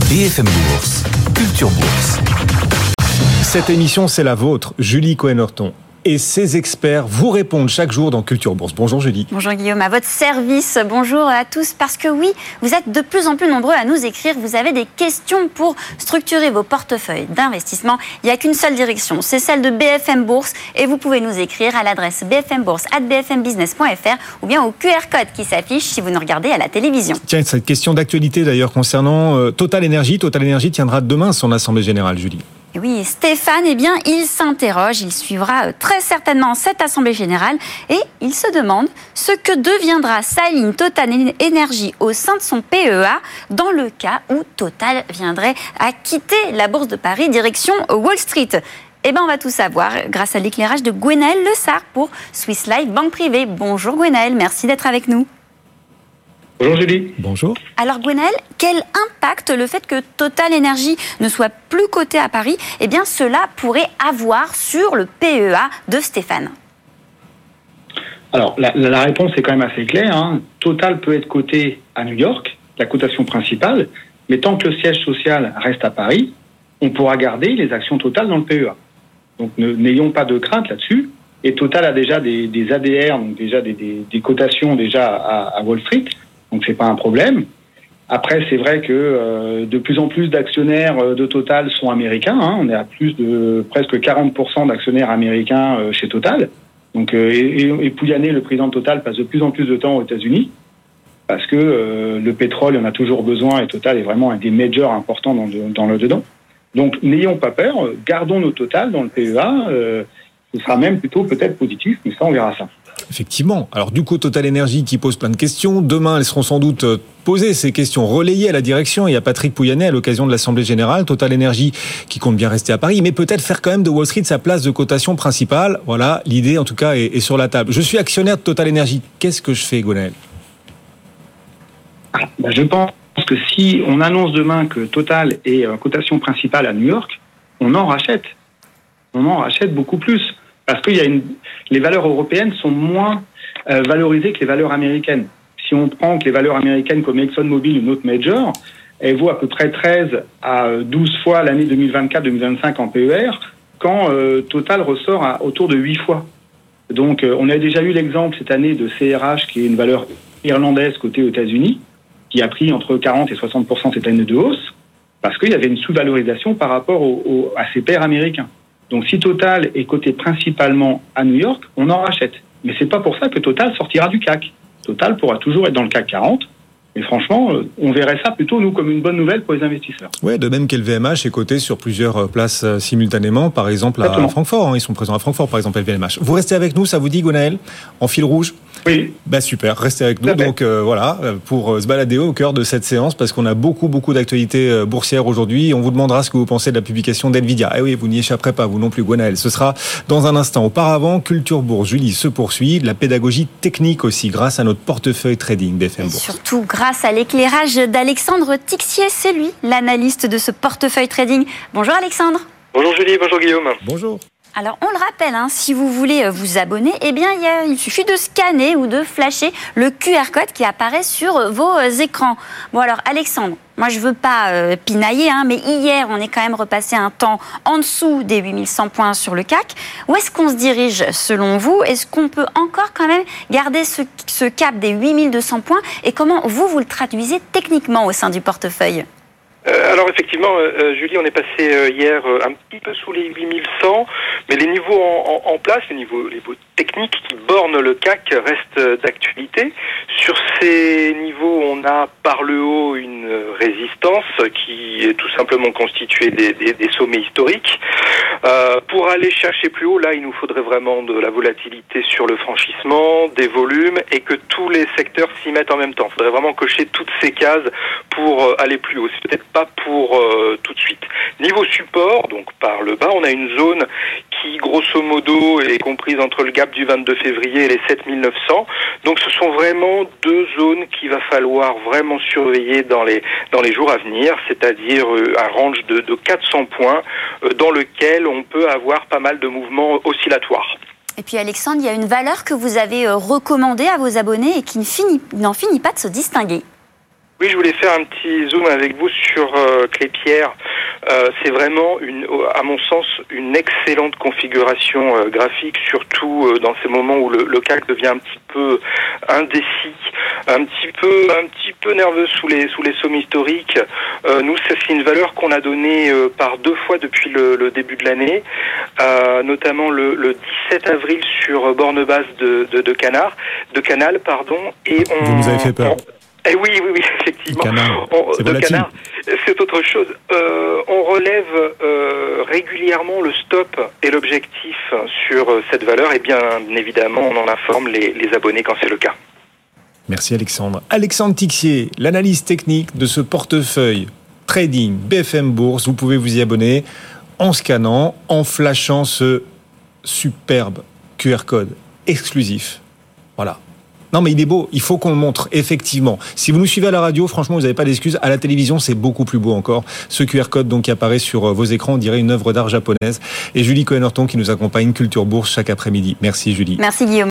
BFM Bourse, Culture Bourse. Cette émission, c'est la vôtre, Julie Cohen-Horton. Et ses experts vous répondent chaque jour dans Culture Bourse. Bonjour Julie. Bonjour Guillaume, à votre service. Bonjour à tous. Parce que oui, vous êtes de plus en plus nombreux à nous écrire. Vous avez des questions pour structurer vos portefeuilles d'investissement. Il n'y a qu'une seule direction, c'est celle de BFM Bourse. Et vous pouvez nous écrire à l'adresse bfmbourse@bfmbusiness.fr ou bien au QR code qui s'affiche si vous nous regardez à la télévision. Tiens, cette question d'actualité d'ailleurs concernant Total Energy. Total Energy tiendra demain son assemblée générale, Julie. Et oui, Stéphane, il s'interroge, il suivra très certainement cette assemblée générale et il se demande ce que deviendra sa ligne Total Energy au sein de son PEA dans le cas où Total viendrait à quitter la Bourse de Paris direction Wall Street. Eh bien, on va tout savoir grâce à l'éclairage de Gwenaël Le Sart pour Swiss Life Banque Privée. Bonjour Gwenaël, merci d'être avec nous. Bonjour Julie. Bonjour. Alors Gwenaël, quel impact le fait que Total Energy ne soit plus coté à Paris, eh bien cela pourrait avoir sur le PEA de Stéphane? Alors la réponse est quand même assez claire. Total peut être coté à New York, la cotation principale, mais tant que le siège social reste à Paris, on pourra garder les actions Total dans le PEA. Donc n'ayons pas de crainte là-dessus. Et Total a déjà des ADR, donc déjà des cotations déjà à Wall Street. Donc c'est pas un problème. Après, c'est vrai que de plus en plus d'actionnaires de Total sont américains. On est à plus de presque 40% d'actionnaires américains chez Total. Donc et Pouyanné, le président de Total, passe de plus en plus de temps aux États-Unis parce que le pétrole, il en a toujours besoin et Total est vraiment un des majors importants dans le dedans. Donc n'ayons pas peur, gardons nos Total dans le PEA. Ce sera même plutôt peut-être positif, mais ça on verra ça. Effectivement. Alors du coup, Total Energy qui pose plein de questions. Demain, elles seront sans doute posées, ces questions relayées à la direction et à Patrick Pouyanné à l'occasion de l'Assemblée Générale. Total Energy qui compte bien rester à Paris, mais peut-être faire quand même de Wall Street sa place de cotation principale. Voilà, l'idée en tout cas est sur la table. Je suis actionnaire de Total Energy. Qu'est-ce que je fais, Gwenaël ? Je pense que si on annonce demain que Total est cotation principale à New York, on en rachète. On en rachète beaucoup plus. Parce que les valeurs européennes sont moins valorisées que les valeurs américaines. Si on prend que les valeurs américaines comme ExxonMobil, une autre major, elles vaut à peu près 13 à 12 fois l'année 2024-2025 en PER, quand Total ressort autour de 8 fois. Donc on a déjà eu l'exemple cette année de CRH, qui est une valeur irlandaise cotée aux États-Unis, qui a pris entre 40 et 60% cette année de hausse, parce qu'il y avait une sous-valorisation par rapport à ses pairs américains. Donc si Total est coté principalement à New York, on en rachète. Mais c'est pas pour ça que Total sortira du CAC. Total pourra toujours être dans le CAC 40. Et franchement, on verrait ça plutôt, nous, comme une bonne nouvelle pour les investisseurs. Oui, de même qu'LVMH est coté sur plusieurs places simultanément, par exemple à Francfort. Ils sont présents à Francfort, par exemple, LVMH. Vous restez avec nous, ça vous dit, Gwenaël, en fil rouge ? Oui. Super, restez avec nous. Donc voilà, pour se balader au cœur de cette séance, parce qu'on a beaucoup d'actualités boursières aujourd'hui. On vous demandera ce que vous pensez de la publication d'NVIDIA. Eh oui, vous n'y échapperez pas, vous non plus, Gwenaël. Ce sera dans un instant. Auparavant, Culture Bourse, Julie, se poursuit. La pédagogie technique aussi, grâce à notre portefeuille trading BFM Bourse. Surtout grâce à l'éclairage d'Alexandre Tixier, c'est lui, l'analyste de ce portefeuille trading. Bonjour Alexandre. Bonjour Julie, bonjour Guillaume. Bonjour. Alors, on le rappelle, si vous voulez vous abonner, eh bien, il suffit de scanner ou de flasher le QR code qui apparaît sur vos écrans. Bon, alors, Alexandre, moi, je veux pas pinailler, mais hier, on est quand même repassé un temps en dessous des 8100 points sur le CAC. Où est-ce qu'on se dirige, selon vous ? Est-ce qu'on peut encore quand même garder ce cap des 8200 points ? Et comment vous le traduisez techniquement au sein du portefeuille ? Alors effectivement, Julie, on est passé hier un petit peu sous les 8100, mais les niveaux en place, les niveaux techniques qui bornent le CAC restent d'actualité. Sur ces niveaux, on a par le haut une résistance qui est tout simplement constituée des sommets historiques. Pour aller chercher plus haut, là, il nous faudrait vraiment de la volatilité sur le franchissement, des volumes, et que tous les secteurs s'y mettent en même temps. Il faudrait vraiment cocher toutes ces cases pour aller plus haut. C'est peut-être pas pour tout de suite. Niveau support, donc par le bas, on a une zone qui, grosso modo, est comprise entre le gap du 22 février et les 7900. Donc ce sont vraiment deux zones qu'il va falloir vraiment surveiller dans les jours à venir, c'est-à-dire un range de 400 points dans lequel on peut avoir pas mal de mouvements oscillatoires. Et puis Alexandre, il y a une valeur que vous avez recommandée à vos abonnés et qui n'en finit pas de se distinguer. Oui, je voulais faire un petit zoom avec vous sur Clépierre. C'est vraiment, à mon sens, une excellente configuration graphique, surtout dans ces moments où le CAC devient un petit peu indécis, un petit peu nerveux sous les sommets historiques. Nous, c'est une valeur qu'on a donnée par 2 fois depuis le début de l'année, notamment le 17 avril sur borne basse de Canal, et Vous nous avez fait peur. Eh oui, effectivement. C'est volatile. Canard, c'est autre chose. On relève régulièrement le stop et l'objectif sur cette valeur, et bien évidemment, on en informe les abonnés quand c'est le cas. Merci Alexandre. Alexandre Tixier, l'analyse technique de ce portefeuille trading BFM Bourse. Vous pouvez vous y abonner en scannant, en flashant ce superbe QR code exclusif. Voilà. Non mais il est beau, il faut qu'on le montre, effectivement. Si vous nous suivez à la radio, franchement, vous n'avez pas d'excuses. À la télévision, c'est beaucoup plus beau encore. Ce QR code donc qui apparaît sur vos écrans, on dirait une œuvre d'art japonaise. Et Julie Cohen-Horton qui nous accompagne Culture Bourse chaque après-midi. Merci Julie. Merci Guillaume.